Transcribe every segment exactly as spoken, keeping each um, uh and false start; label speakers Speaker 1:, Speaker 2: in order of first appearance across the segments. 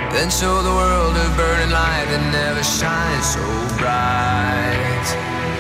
Speaker 1: then show the world a burning light that never shines so bright.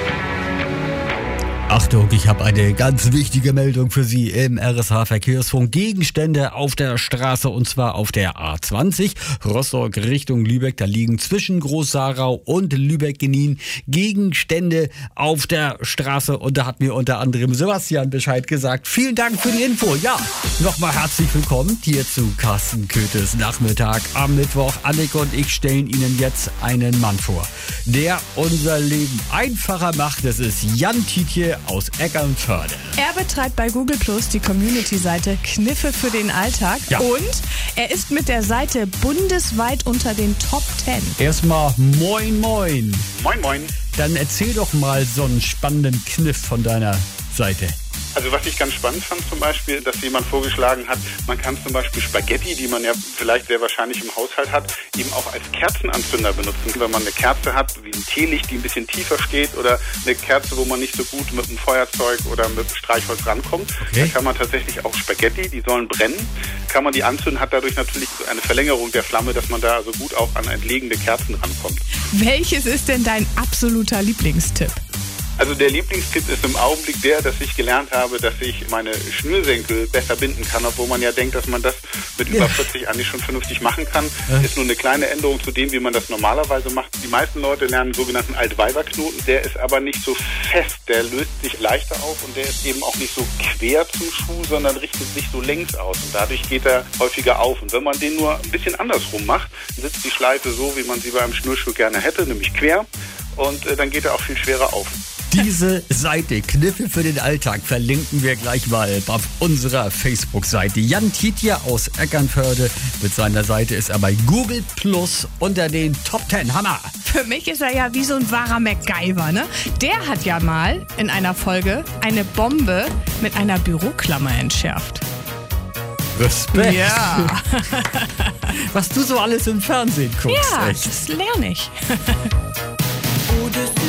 Speaker 2: Achtung, ich habe eine ganz wichtige Meldung für Sie im R S H-Verkehrsfunk. Gegenstände auf der Straße, und zwar auf der A zwanzig, Rostock Richtung Lübeck. Da liegen zwischen Groß-Sarau und Lübeck-Genin Gegenstände auf der Straße. Und da hat mir unter anderem Sebastian Bescheid gesagt. Vielen Dank für die Info. Ja, nochmal herzlich willkommen hier zu Carsten Köthes Nachmittag am Mittwoch. Annika und ich stellen Ihnen jetzt einen Mann vor, der unser Leben einfacher macht. Das ist Jan Tietje aus Eckernförde.
Speaker 3: Er betreibt bei Google Plus die Community-Seite Kniffe für den Alltag.
Speaker 2: Ja.
Speaker 3: Und er ist mit der Seite bundesweit unter den Top Ten.
Speaker 2: Erstmal moin moin.
Speaker 4: Moin, moin.
Speaker 2: Dann erzähl doch mal so einen spannenden Kniff von deiner Seite.
Speaker 4: Also was ich ganz spannend fand zum Beispiel, dass jemand vorgeschlagen hat, man kann zum Beispiel Spaghetti, die man ja vielleicht sehr wahrscheinlich im Haushalt hat, eben auch als Kerzenanzünder benutzen. Wenn man eine Kerze hat, wie ein Teelicht, die ein bisschen tiefer steht, oder eine Kerze, wo man nicht so gut mit einem Feuerzeug oder mit einem Streichholz rankommt, okay. Da kann man tatsächlich auch Spaghetti, die sollen brennen, kann man die anzünden, hat dadurch natürlich eine Verlängerung der Flamme, dass man da also gut auch an entlegene Kerzen rankommt.
Speaker 3: Welches ist denn dein absoluter Lieblingstipp?
Speaker 4: Also der Lieblingstipp ist im Augenblick der, dass ich gelernt habe, dass ich meine Schnürsenkel besser binden kann, obwohl man ja denkt, dass man das mit ja. über vierzig eigentlich schon vernünftig machen kann. Ja. Ist nur eine kleine Änderung zu dem, wie man das normalerweise macht. Die meisten Leute lernen einen sogenannten Altweiberknoten, der ist aber nicht so fest, der löst sich leichter auf und der ist eben auch nicht so quer zum Schuh, sondern richtet sich so längs aus und dadurch geht er häufiger auf. Und wenn man den nur ein bisschen andersrum macht, sitzt die Schleife so, wie man sie bei einem Schnürschuh gerne hätte, nämlich quer, und äh, dann geht er auch viel schwerer auf.
Speaker 2: Diese Seite, Kniffe für den Alltag, verlinken wir gleich mal auf unserer Facebook-Seite. Jan Tietje aus Eckernförde mit seiner Seite ist er bei Google Plus unter den Top Ten. Hammer!
Speaker 3: Für mich ist er ja wie so ein wahrer MacGyver, ne? Der hat ja mal in einer Folge eine Bombe mit einer Büroklammer entschärft.
Speaker 2: Respekt!
Speaker 3: Ja!
Speaker 2: Was du so alles im Fernsehen guckst.
Speaker 3: Ja,
Speaker 2: echt.
Speaker 3: das lerne ich.
Speaker 1: Oh, das